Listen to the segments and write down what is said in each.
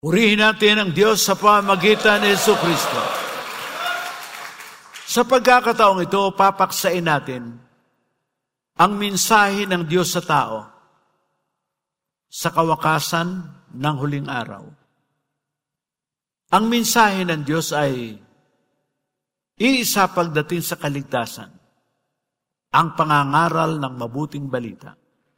Purihin natin ang Diyos sa pamamagitan ni Jesucristo. Sa pagkakataong ito, papaksain natin ang mensahe ng Diyos sa tao sa kawakasan ng huling araw. Ang mensahe ng Diyos ay iisa pagdating sa kaligtasan, ang pangangaral ng mabuting balita.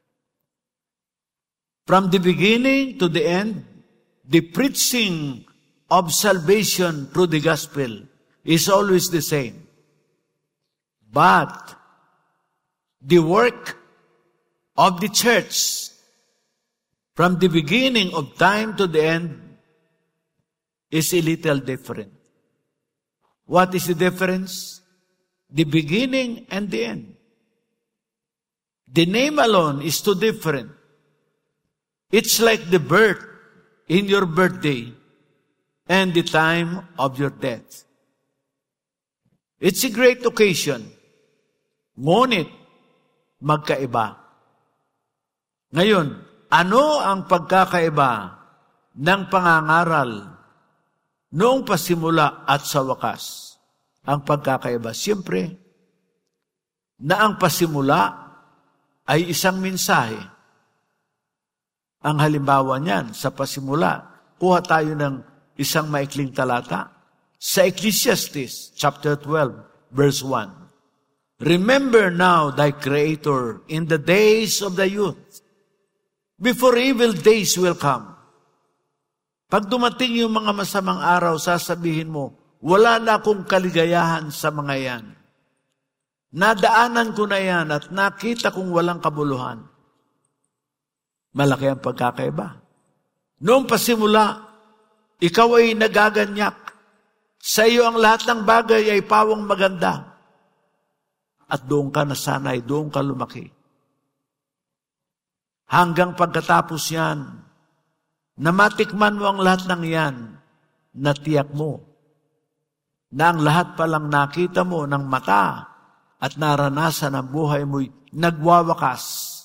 From the beginning to the end, the preaching of salvation through the gospel is always the same. But the work of the church from the beginning of time to the end is a little different. What is the difference? The beginning and the end. The name alone is too different. It's like the birth in your birthday and the time of your death. It's a great occasion, ngunit magkaiba. Ngayon, ano ang pagkakaiba ng pangangaral noong pasimula at sa wakas? Ang pagkakaiba, siyempre, na ang pasimula ay isang mensahe. Ang halimbawa niyan, sa pasimula, kuha tayo ng isang maikling talata. Sa Ecclesiastes, chapter 12, verse 1. Remember now thy Creator in the days of thy youth, before evil days will come. Pag dumating yung mga masamang araw, sasabihin mo, wala na akong kaligayahan sa mga yan. Nadaanan ko na yan at nakita kong walang kabuluhan. Malaki ang pagkakaiba. Noong pasimula, ikaw ay nagaganyak. Sa iyo ang lahat ng bagay ay pawang maganda. At doon ka nasanay, doon ka lumaki. Hanggang pagkatapos yan, na matikman mo ang lahat ng yan, natiyak mo na ang lahat palang nakita mo ng mata at naranasan ang buhay mo'y nagwawakas.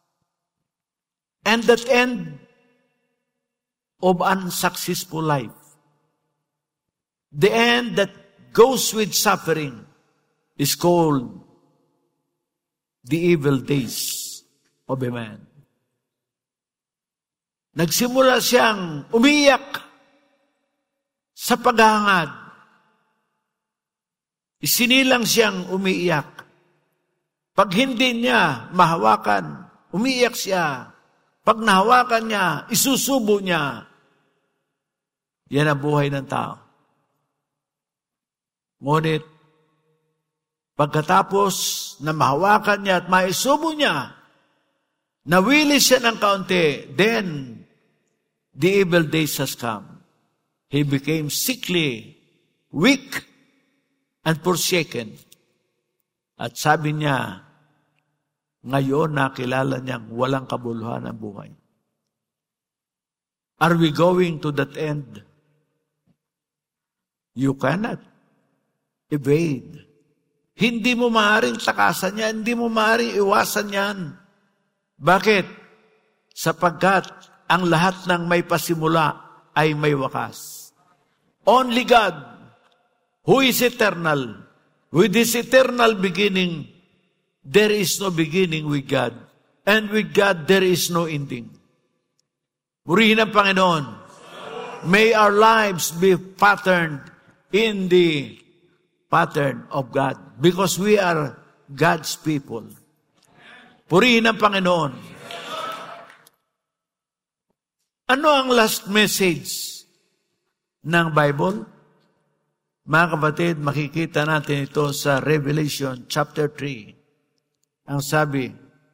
And that end of unsuccessful life, the end that goes with suffering, is called the evil days of a man. Nagsimula siyang umiyak sa paghahangad. Isinilang siyang umiiyak. Pag hindi niya mahawakan, umiiyak siya. Pag nahawakan niya, isusubo niya. Yan ang buhay ng tao. Ngunit, pagkatapos na mahawakan niya at maisubo niya, nawili siya ng kaunti, then the evil days has come. He became sickly, weak, and forsaken. At sabi niya, ngayon nakilala niyang walang kabuluhan ang buhay. Are we going to that end? You cannot evade. Hindi mo maaaring takasan yan, hindi mo maaaring iwasan yan. Bakit? Sapagkat ang lahat ng may pasimula ay may wakas. Only God, who is eternal, with this eternal beginning, there is no beginning with God. And with God, there is no ending. Purihin ang Panginoon. May our lives be patterned in the pattern of God. Because we are God's people. Purihin ang Panginoon. Ano ang last message ng Bible? Mga kapatid, makikita natin ito sa Revelation chapter 3. Ang sabi,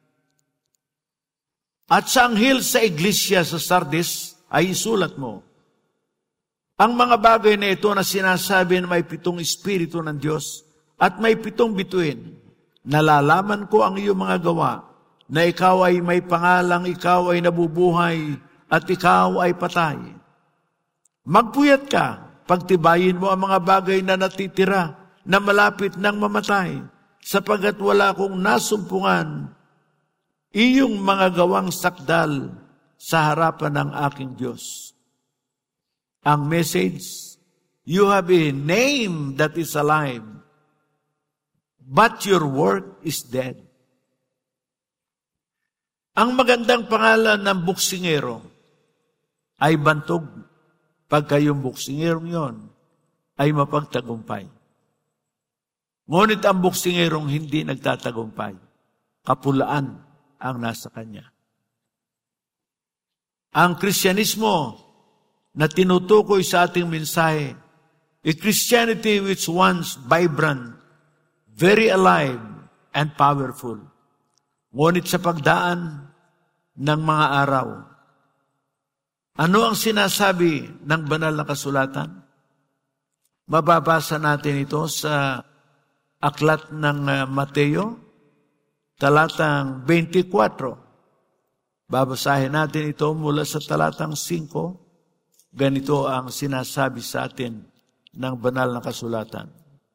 at sa anghel sa iglesia sa Sardis ay isulat mo, ang mga bagay na ito na sinasabi na may 7 espiritu ng Diyos at may 7 bituin, nalalaman ko ang iyong mga gawa, na ikaw ay may pangalang, ikaw ay nabubuhay, at ikaw ay patay. Magpuyat ka, pagtibayin mo ang mga bagay na natitira, na malapit ng mamatay, sapagat wala akong nasumpungan iyong mga gawang sakdal sa harapan ng aking Diyos. Ang message, you have a name that is alive, but your work is dead. Ang magandang pangalan ng buksingero ay bantog pagka yung buksingerong yon ay mapagtagumpay. Ngunit ang buksingerong hindi nagtatagumpay, kapulaan ang nasa kanya. Ang Kristyanismo na tinutukoy sa ating mensahe, a Christianity which once vibrant, very alive, and powerful. Ngunit sa pagdaan ng mga araw, ano ang sinasabi ng banal na kasulatan? Mababasa natin ito sa aklat ng Mateo, talatang 24. Babasahin natin ito mula sa talatang 5. Ganito ang sinasabi sa atin ng banal na kasulatan.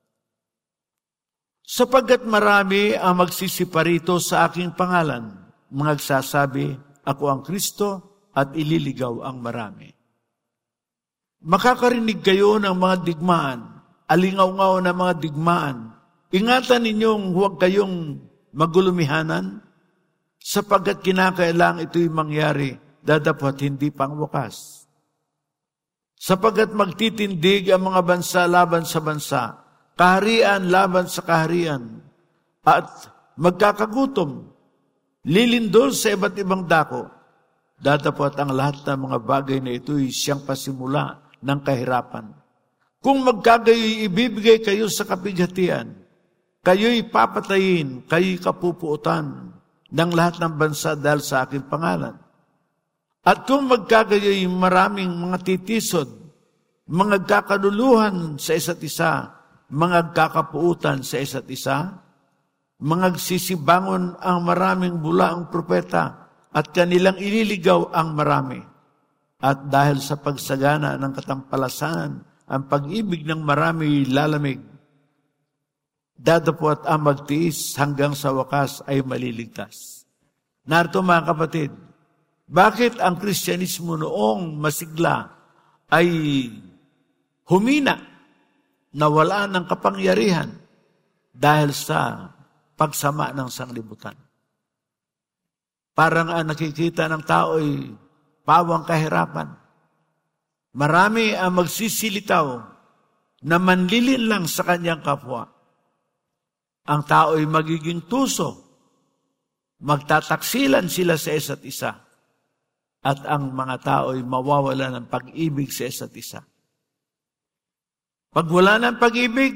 Sapagkat marami ang magsisiparito sa aking pangalan, magsasabi, ako ang Kristo, at ililigaw ang marami. Makakarinig kayo ng mga digmaan, alingaw-ngaw na mga digmaan. Ingatan ninyong huwag kayong magulumihanan, sapagkat kinakailangan ito'y mangyari, datapwat hindi pang wakas. Sapagkat magtitindig ang mga bansa laban sa bansa, kaharian laban sa kaharian, at magkakagutom, lilindol sa iba't ibang dako, datapwat ang lahat ng mga bagay na ito'y siyang pasimula ng kahirapan. Kung magkagayo'y ibibigay kayo sa kapighatian, kayo'y papatayin, kayo'y kapupuutan ng lahat ng bansa dahil sa aking pangalan. At kung magkagayo'y maraming mga titisod, mga kakaduluhan sa isa't isa, mga kakapuutan sa isa't isa, mga sisibangon ang maraming bulaang propeta at kanilang ililigaw ang marami. At dahil sa pagsagana ng katampalasan, ang pag-ibig ng marami lalamig, dadapot ang magtiis hanggang sa wakas ay maliligtas. Narito mga kapatid, bakit ang Kristyanismo noong masigla ay humina, nawala ng kapangyarihan dahil sa pagsama ng sanglibutan? Parang ang nakikita ng tao ay pawang kahirapan. Marami ang magsisilitaw na manlilin lang sa kanyang kapwa. Ang tao ay magiging tuso. Magtataksilan sila sa isa't isa. At ang mga tao ay mawawala ng pag-ibig sa isa't isa. Pag wala ng pag-ibig,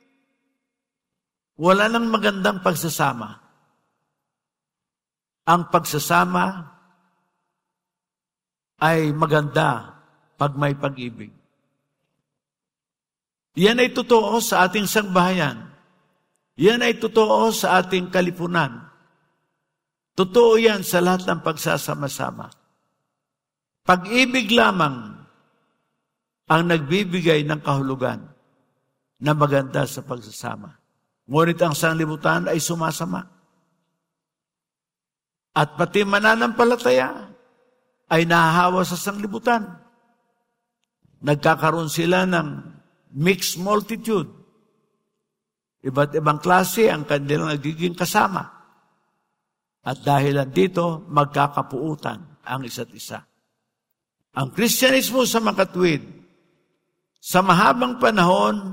wala ng magandang pagsasama. Ang pagsasama ay maganda pag may pag-ibig. Yan ay totoo sa ating sangbahayan. Yan ay totoo sa ating kalipunan. Totoo yan sa lahat ng pagsasama-sama. Pag-ibig lamang ang nagbibigay ng kahulugan na maganda sa pagsasama. Ngunit ang sanglibutan ay sumasama. At pati mananampalataya ay nahahawa sa sanglibutan. Nagkakaroon sila ng mixed multitude. Iba't ibang klase ang kanilang nagiging kasama. At dahil dito, magkakapuutan ang isa't isa. Ang Kristyanismo sa makatwid, sa mahabang panahon,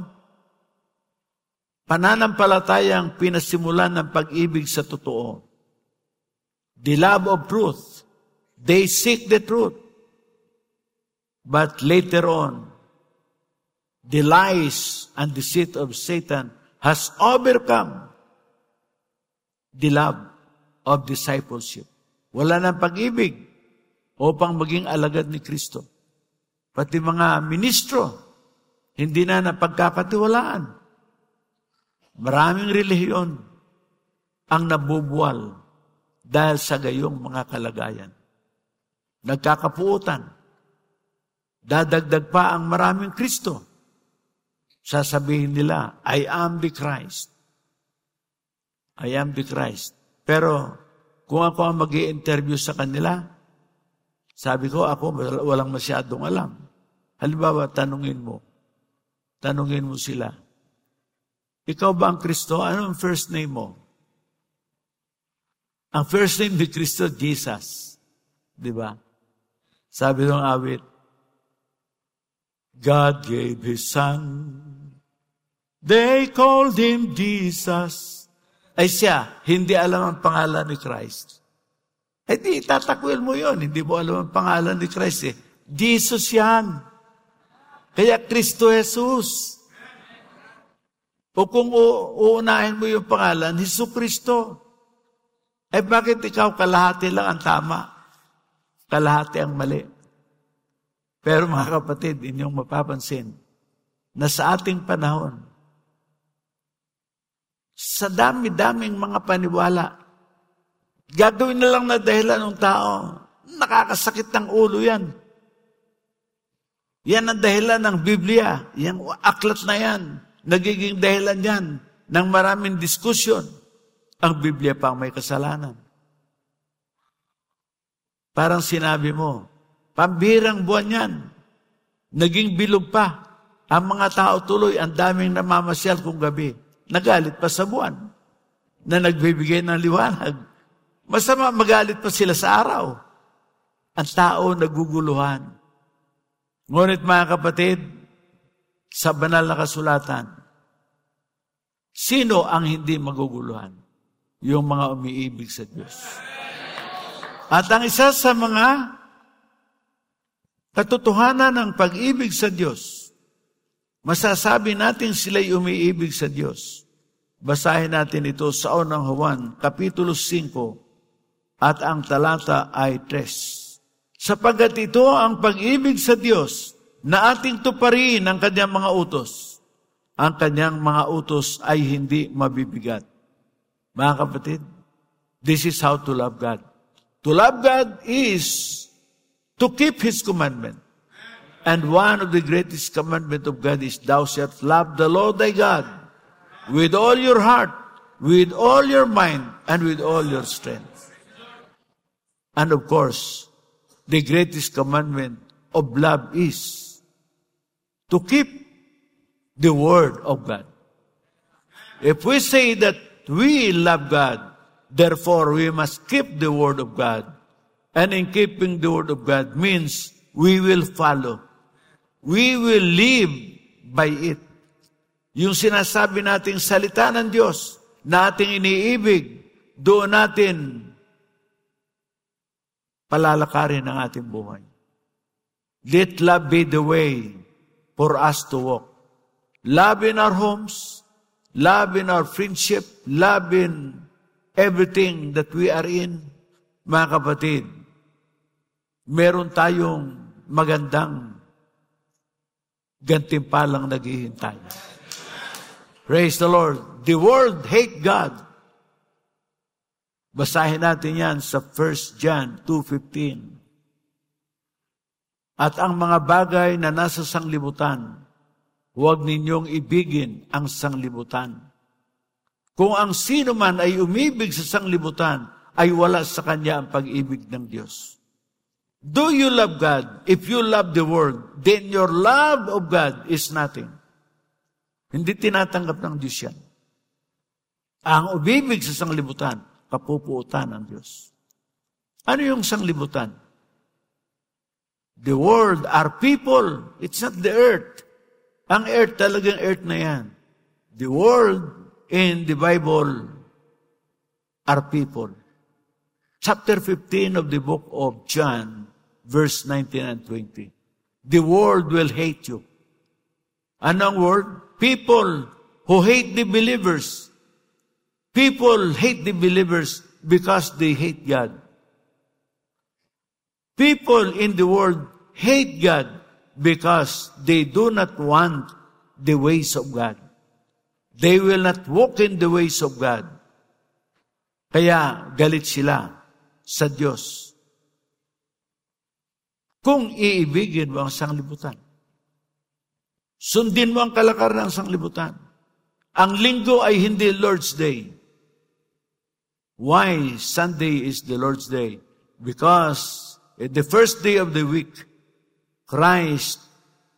pananampalatayang pinasimulan ng pag-ibig sa totoo. The love of truth. They seek the truth. But later on, the lies and deceit of Satan has overcome the love of discipleship. Wala ng pag-ibig upang maging alagad ni Kristo. Pati mga ministro, hindi na napagkakatiwalaan. Maraming relihiyon ang nabubuwal dahil sa gayong mga kalagayan. Nagkakapuutan. Dadagdag pa ang maraming Kristo. Sasabihin nila, I am the Christ. I am the Christ. Pero kung ako ang mag-i-interview sa kanila, sabi ko, ako walang masyadong alam. Halimbawa, tanungin mo sila, ikaw ba ang Kristo? Ano ang first name mo? Ang first name ni Kristo, Jesus. Di ba? Sabi ng awit, God gave His Son. They called Him Jesus. Ay siya, hindi alam ang pangalan ni Christ. Ay di, tatakwil mo yon. Hindi mo alam ang pangalan ni Christ eh. Jesus yan. Kaya Kristo Jesus. O kung uunahin mo yung pangalan, Hesus Kristo. Eh bakit ikaw kalahati lang ang tama? Kalahati ang mali. Pero mga kapatid, inyong mapapansin na sa ating panahon, sa dami-daming mga paniwala, gagawin na lang na dahilan ng tao, nakakasakit ng ulo yan. Yan ang dahilan ng Biblia, yung aklat na yan, nagiging dahilan yan ng maraming diskusyon. Ang Biblia pang may kasalanan. Parang sinabi mo, pambirang buwan yan. Naging bilog pa. Ang mga tao tuloy, ang daming namamasyal kung gabi. Nagalit pa sa buwan na nagbibigay ng liwanag. Masama magalit pa sila sa araw. Ang tao naguguluhan. Ngunit mga kapatid, sa banal na kasulatan, sino ang hindi maguguluhan? Yung mga umiibig sa Diyos. At ang isa sa mga katotohanan ng pag-ibig sa Diyos, masasabi natin sila'y umiibig sa Diyos. Basahin natin ito sa unang Juan, Kapitulo 5, at ang talata ay 3. Sapagkat ito ang pag-ibig sa Diyos, na ating tuparin ang kanyang mga utos. Ang kanyang mga utos ay hindi mabibigat. Mga kapatid, this is how to love God. To love God is to keep His commandment. And one of the greatest commandments of God is, thou shalt love the Lord thy God with all your heart, with all your mind, and with all your strength. And of course, the greatest commandment of love is to keep the Word of God. If we say that we love God, therefore we must keep the Word of God. And in keeping the Word of God means we will follow. We will live by it. Yung sinasabi nating salita ng Diyos na ating iniibig, doon natin palalakarin ang ating buhay. Let love be the way for us to walk. Love in our homes, love in our friendship, love in everything that we are in. Mga kapatid, meron tayong magandang gantimpalang naghihintay. Praise the Lord. The world hate God. Basahin natin yan sa 1 John 2:15. At ang mga bagay na nasa sanglibutan, huwag ninyong ibigin ang sanglibutan. Kung ang sino man ay umibig sa sanglibutan, ay wala sa kanya ang pag-ibig ng Diyos. Do you love God? If you love the world, then your love of God is nothing. Hindi tinatanggap ng Diyos yan. Ang umibig sa sanglibutan, kapupuutan ng Diyos. Ano yung sanglibutan? The world are people. It's not the earth. Ang earth, talagang earth na yan. The world in the Bible are people. Chapter 15 of the book of John, verse 19 and 20. The world will hate you. Anong word? People who hate the believers. People hate the believers because they hate God. People in the world hate God because they do not want the ways of God. They will not walk in the ways of God. Kaya galit sila sa Diyos. Kung iibigin mo ang sanglibutan, sundin mo ang kalakaran ng sanglibutan. Ang linggo ay hindi Lord's Day. Why Sunday is the Lord's Day? Because the first day of the week, Christ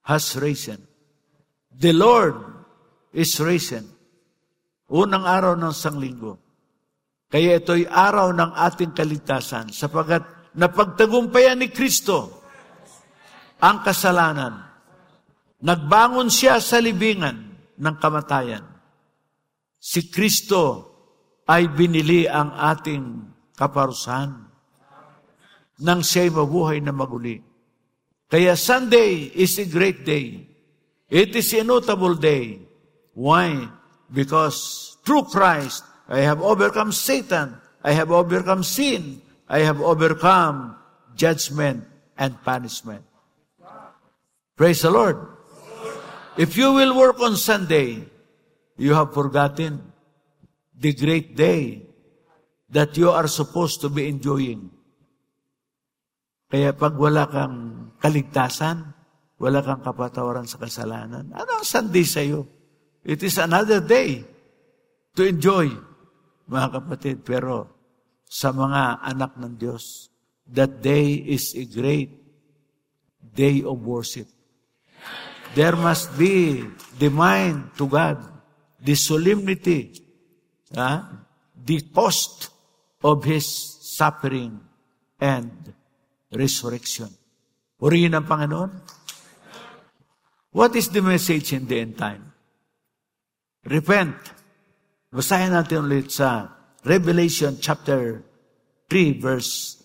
has risen. The Lord is risen. Unang araw ng sanglinggo. Kaya ito'y araw ng ating kaligtasan sapagkat napagtagumpayan ni Kristo ang kasalanan. Nagbangon siya sa libingan ng kamatayan. Si Kristo ay binili ang ating kaparusahan nang siya'y mabuhay na maguli. Kaya Sunday is a great day. It is a notable day. Why? Because through Christ, I have overcome Satan. I have overcome sin. I have overcome judgment and punishment. Praise the Lord. If you will work on Sunday, you have forgotten the great day that you are supposed to be enjoying. Kaya pag wala kang kaligtasan, wala kang kapatawaran sa kasalanan, ano ang Sunday sa iyo? It is another day to enjoy, mga kapatid. Pero sa mga anak ng Diyos, that day is a great day of worship. There must be the mind to God, the solemnity, the cost of His suffering and resurrection. Purihin ang Panginoon. What is the message in the end time? Repent. Basahin natin ulit sa Revelation chapter 3 verse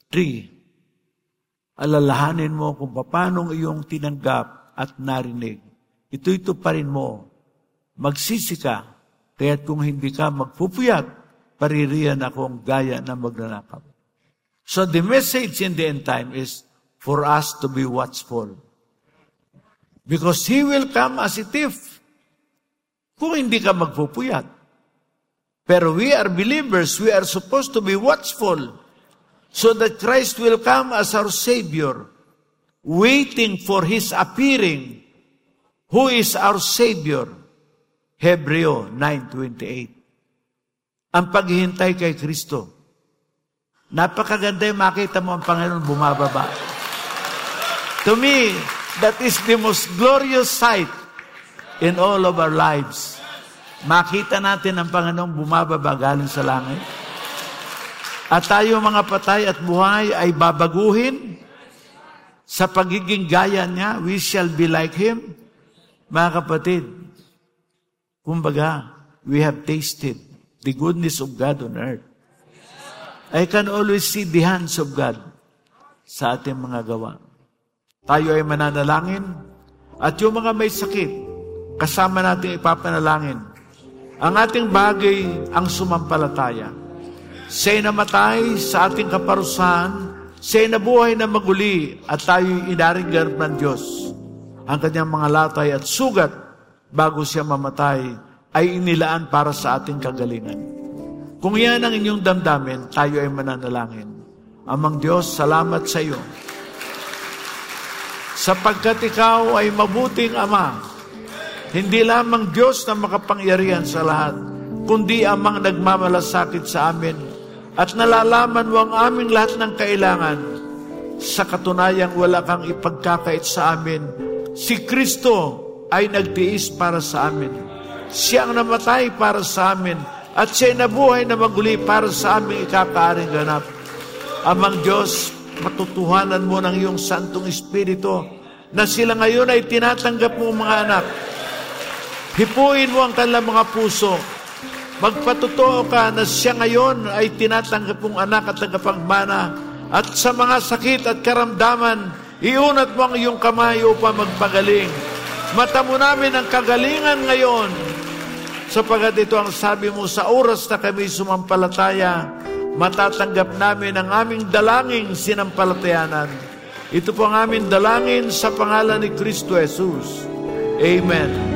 3. Alalahanin mo kung paano iyong tinanggap at narinig. Ito pa rin mo. Magsisi ka, kaya't kung hindi ka magpupuyat, paririyan akong gaya na magnanakaw. So the message in the end time is for us to be watchful. Because He will come as a thief kung hindi ka magpupuyat. Pero we are believers, we are supposed to be watchful so that Christ will come as our Savior, waiting for His appearing. Who is our Savior? Hebreo 9:28. Ang paghihintay kay Kristo. Napakaganda yung makita mo ang Panginoon bumababa. To me, that is the most glorious sight in all of our lives. Makita natin ang Panginoong bumababa galing sa langit. At tayo mga patay at buhay ay babaguhin sa pagiging gaya niya. We shall be like Him. Mga kapatid, kumbaga, we have tasted the goodness of God on earth. I can always see the hands of God sa ating mga gawa. Tayo ay mananalangin at yung mga may sakit, kasama natin ipapanalangin. Ang ating bagay ang sumampalataya. Siya'y namatay sa ating kaparusahan, siya'y nabuhay na maguli at tayo'y inaringgan ng Diyos. Ang kanyang mga latay at sugat bago siya mamatay ay inilaan para sa ating kagalingan. Kung yan ang inyong damdamin, tayo ay mananalangin. Amang Diyos, salamat sa iyo. Sapagkat ikaw ay mabuting Ama, hindi lamang Diyos na makapangyarihan sa lahat, kundi amang nagmamalasakit sa amin at nalalaman mo ang aming lahat ng kailangan. Sa katunayang wala kang ipagkakait sa amin, si Kristo ay nagtiis para sa amin. Siya ang namatay para sa amin at siya'y nabuhay na maguli para sa aming ikakaaring ganap. Amang Diyos, matutuhanan mo ng iyong Santong Espiritu na sila ngayon ay tinatanggap mo mga anak. Hipuin mo ang kanilang mga puso. Magpatotoo ka na siya ngayon ay tinatanggap mong anak at tagapagmana. At sa mga sakit at karamdaman, iunat mo ang iyong kamay upang magpagaling. Mata mo namin ang kagalingan ngayon. Sapagat ito ang sabi mo, sa oras na kami sumampalataya, matatanggap namin ang aming dalangin sinampalatayanan. Ito po ang aming dalangin sa pangalan ni Kristo Jesus. Amen.